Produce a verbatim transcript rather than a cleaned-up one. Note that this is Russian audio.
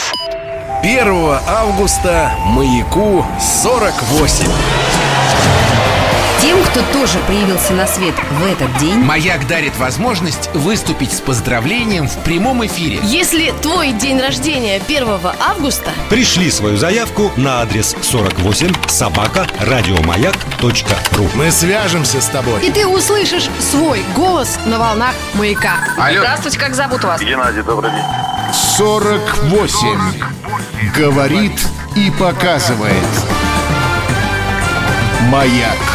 первого августа маяку сорок восемь. Тем, кто тоже появился на свет в этот день, Маяк дарит возможность выступить с поздравлением в прямом эфире. Если твой день рождения первого августа, пришли свою заявку на адрес сорок восемь собака радиомаяк точка ру. Мы свяжемся с тобой. и ты услышишь свой голос на волнах маяка. Алло. Здравствуйте, как зовут вас? Геннадий, добрый день. сорок восемь. Говорит и показывает. Маяк.